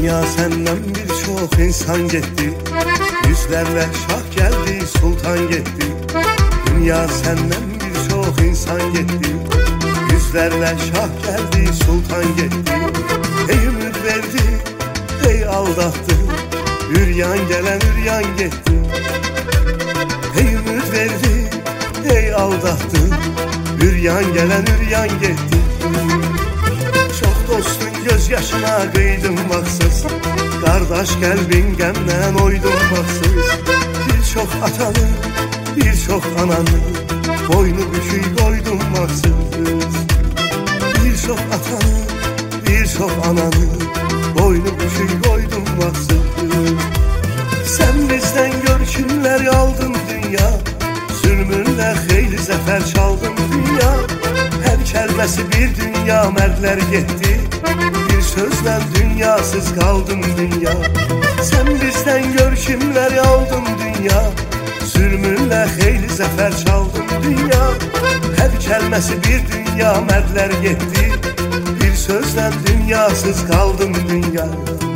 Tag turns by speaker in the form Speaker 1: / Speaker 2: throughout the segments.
Speaker 1: Dünya senden birçok insan gitti, yüzlerle şah geldi, sultan gitti. Dünya senden birçok insan gitti, yüzlerle şah geldi, sultan gitti. Ey ümit verdi, ey aldattı, üryan gelen üryan gitti. Ey ümit verdi, ey aldattı, üryan gelen üryan gitti. Çok dostun göz yaşına kıydım baksız, kardeş kalbin gemden oydum baksız. Birçok atanı, birçok ananı, boynu bükük koydum baksız. Birçok atanı, birçok ananı, boynu bükük koydum baksız. Sen bizden görkümler aldın dünya, zulmünle xeyli zafer çaldın dünya. Her kelimesi bir dünya, mertler gitti, bir sözle dünyasız kaldım dünya. Sen bizden görkümler aldın dünya, zulmünle xeyli zafer çaldın dünya. Her kelimesi bir dünya, mertler gitti, bir sözle dünyasız kaldım dünya.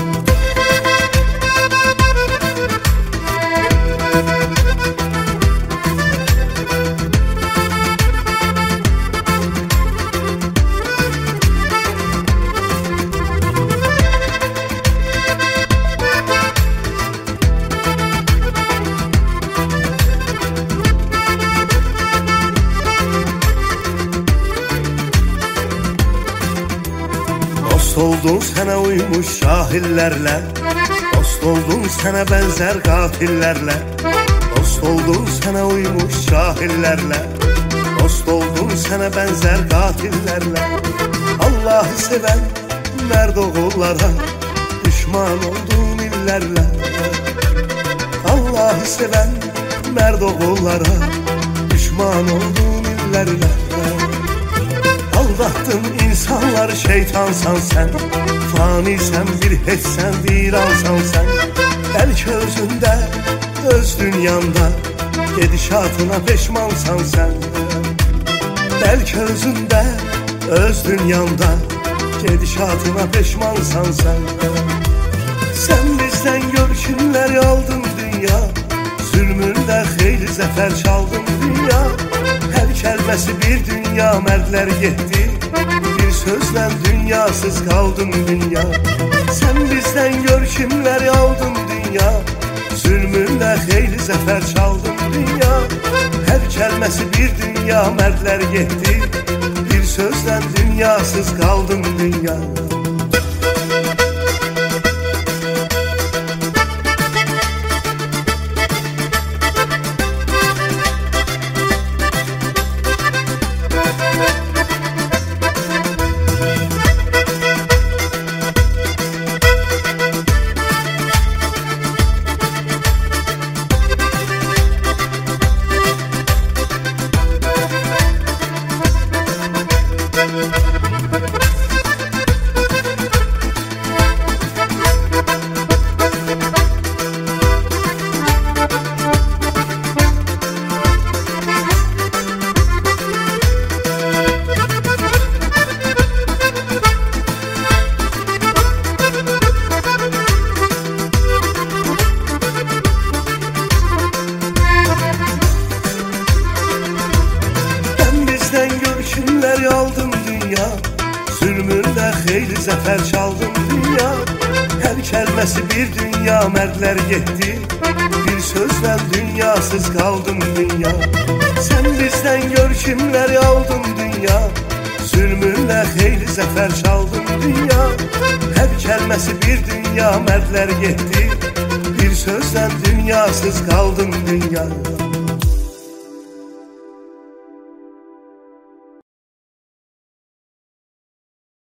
Speaker 1: Dost oldun sana uymuş şahillerle, dost oldun sana benzer katillerle. Dost oldun sana uymuş şahillerle, dost oldun sana benzer katillerle. Allah'ı seven merd oğullara, düşman oldun illerle. Allah'ı seven merd oğullara, düşman oldun illerle. Aldattın insanlar, şeytansan sen, fanisen bir hiçsen, viransan sen. Belki özünde, öz dünyanda, gedişatına peşmansan sen. Belki özünde, öz dünyanda, gedişatına peşmansan sen. Sen bizden görkümler aldın dünya, zulmünle xeyli zafer çaldın dünya. Her kelimesi bir dünya, mertler gitti, bir sözle dünyasız kaldım dünya. Sen bizden görkümler aldın dünya, zulmünle xeyli zafer çaldın dünya. Her kelimesi bir dünya, mertler gitti, bir sözle dünyasız kaldım dünya. Görkümler aldım dünya, zulmünle xeyli zafer çaldım dünya. Her kelimesi bir dünya, mertler gitti, bir sözle dünyasız kaldım dünya. Sen bizden görkümler aldın dünya, zulmünle xeyli zafer çaldım dünya. Her kelimesi bir dünya, mertler gitti, bir sözle dünyasız kaldım dünya.